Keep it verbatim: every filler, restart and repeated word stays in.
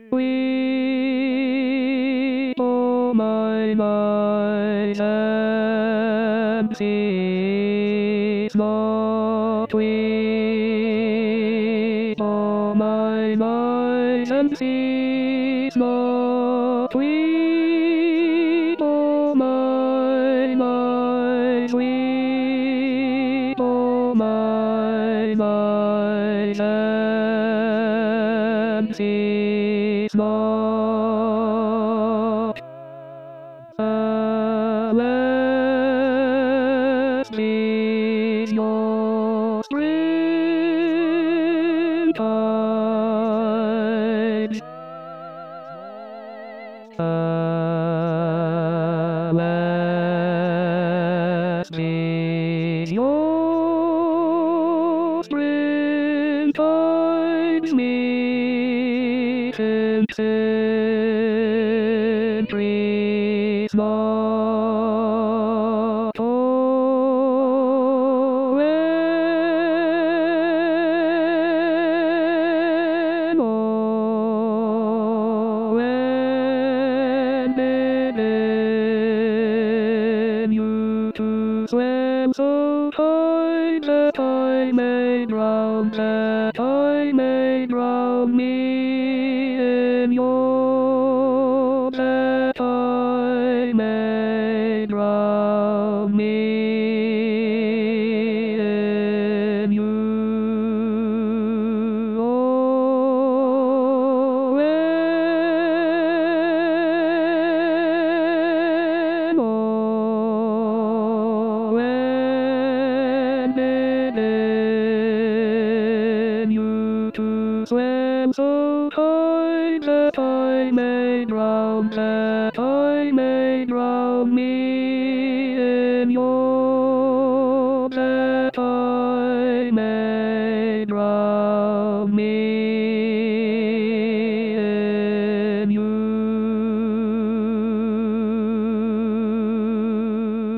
We, oh my light and cease not we, oh my light and cease not we, oh my light we, oh my light and cease not. Blessed be your springtide. Blessed be your springtide, meet in trees not foreign, oh, when in you to swim so tight that I may drown, that I may drown me in your, that I may drown me in you. Oh, when, oh, when in you to swim so tight that I may drown, that I may drown me in your, that I may